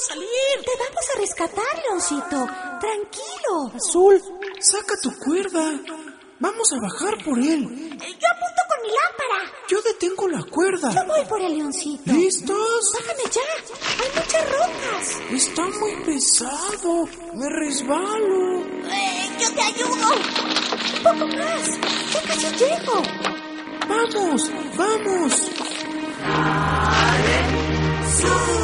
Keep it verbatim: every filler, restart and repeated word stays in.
salir. Te vamos a rescatar, Leoncito. Tranquilo. Azul, saca tu cuerda. Vamos a bajar por él. Yo apunto con mi lámpara. Yo detengo la cuerda. Yo voy por el Leoncito. ¿Listos? Bájame ya. Hay muchas rocas. Está muy pesado. Me resbalo. Eh, yo te ayudo. Un poco más. Ya casi llego. Vamos, vamos. ¡Sube!